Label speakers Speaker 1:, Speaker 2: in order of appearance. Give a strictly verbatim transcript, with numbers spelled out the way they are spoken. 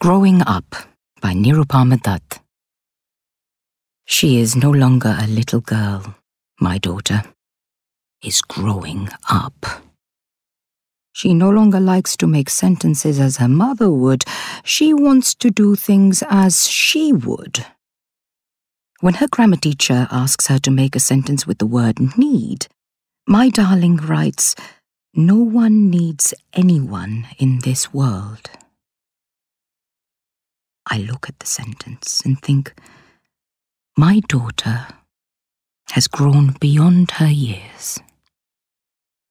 Speaker 1: Growing Up by Nirupama Dutt. She is no longer a little girl. My daughter is growing up. She no longer likes to make sentences as her mother would. She wants to do things as she would. When her grammar teacher asks her to make a sentence with the word need, my darling writes, "No one needs anyone in this world." I look at the sentence and think, my daughter has grown beyond her years.